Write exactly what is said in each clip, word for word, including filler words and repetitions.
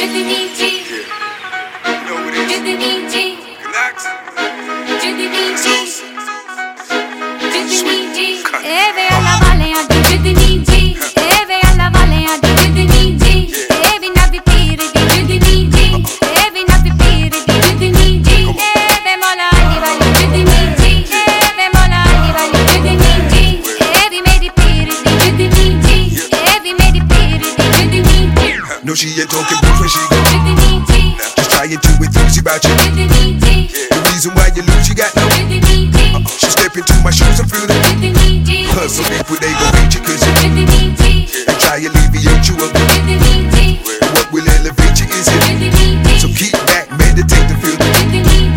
No, she ain't talking blues when she go. Just trying to enthuse about you. The reason why you lose, you got no. Uh, she step into my shoes and feel it. Cause some people they gon' hate you cause you. They try to alleviate you of it. What will elevate you is it. So keep back, meditate and feel it.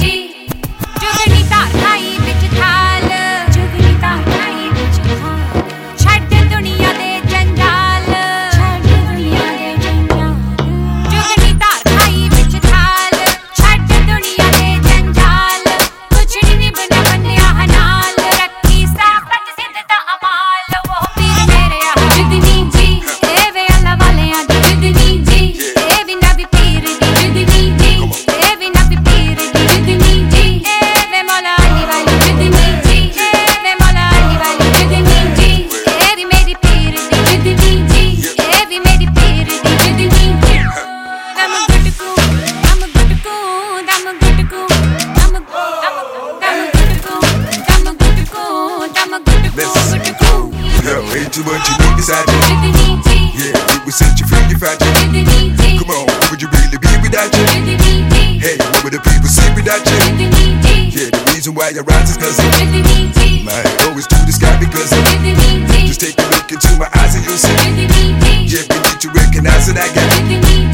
Yo, ain't too much you need beside you. Yeah, it will set you free if I you. Come on, what would you really be without you? Hey, what would the people say without you? Yeah, the reason why you rise is cause of my head always to the sky because of just take a look into my eyes and you'll see. Yeah, we need to recognize that I got